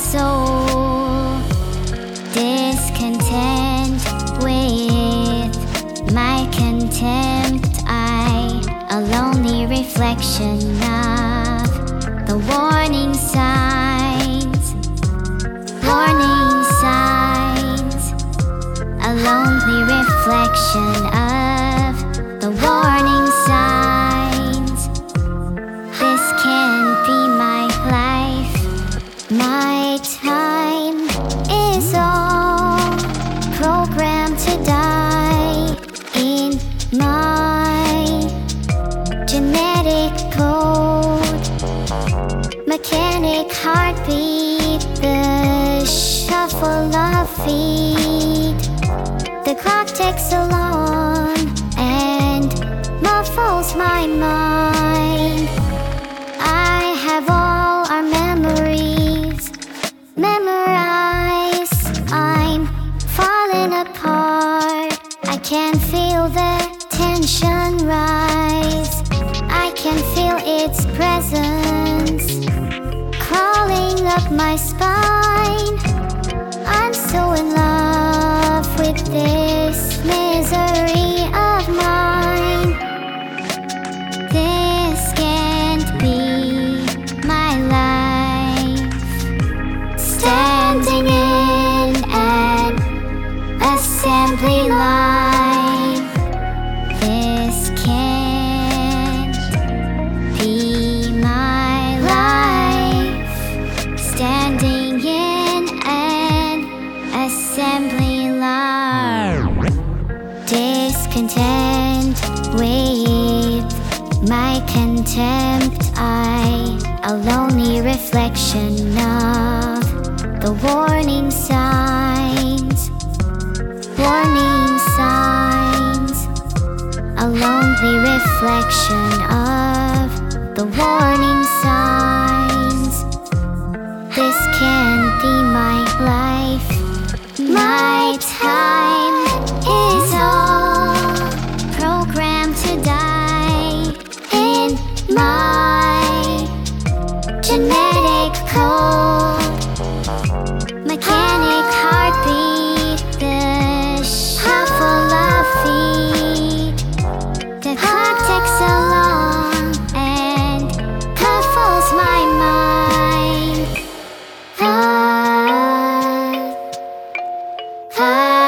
soul, discontent with my contempt. A lonely reflection of the warning signs, warning signs. A lonely reflection of the warning signs. This can't be my life. My time is all programmed to die in my genetic code. Mechanic heartbeat, the shuffle of feet. The clock ticks along and muffles my mind. I have all our memories memorized. I'm falling apart. I can feel the tension rise. I can feel its presence crawling up my spine. I'm so in love with this misery of mine. This can't be my life. Standing in an assembly line. This can't be my life. Standing in an assembly line. Discontent with my contempt. A lonely reflection of the warning signs, warning signs. A lonely reflection of the warning signs. This can't be my life. My time is all programmed to die in my genetic code. Mechanic heartbeat, the shuffle of feet. The clock ticks along and muffles my mind.